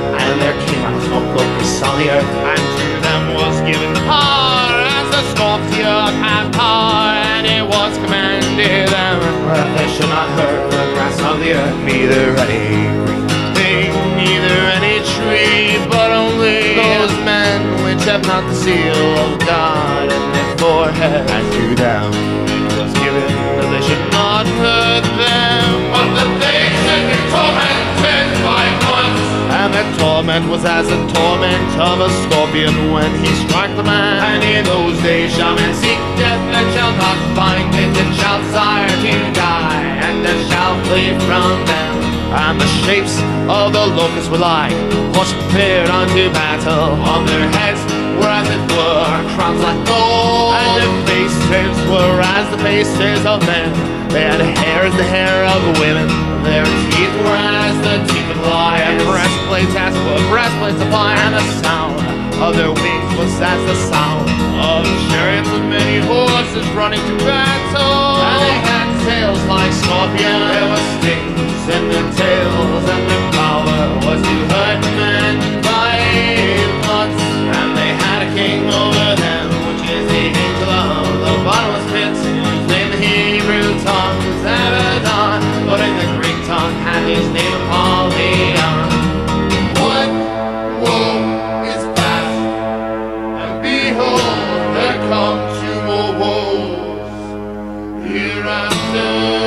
and their king was no locust on the earth. And to them was given the power as the scorpion had power, and it was commanded them That they should not hurt the grass of the earth, neither any green thing, neither any tree, but only those men which have not the seal of God in their forehead. and to them Was given that they should not hurt them, but that they should be tormented by once. And their torment was as the torment of a scorpion when he strike the man. And in those days shall men seek death and shall not find it, and shall desire to die, and they shall flee from them. And the shapes of the locusts were like horses prepared unto battle. On their heads were as it were crowns like gold, and their faces were as the faces of men. They had hair as the hair of women, their teeth were as the teeth of lions, and breastplates as were breastplates of iron. And the sound of their wings was as the sound of chariots with many horses running to battle. And they had tails like scorpions, there were stings in their tails, and their power was to hurt men by lots. And they had a king over them, which is the angel of the bottomless pit, whose name in the Hebrew tongue was Abaddon, but in the Greek tongue had his name Apollyon. What woe is past, and behold, there come two more woes hereafter.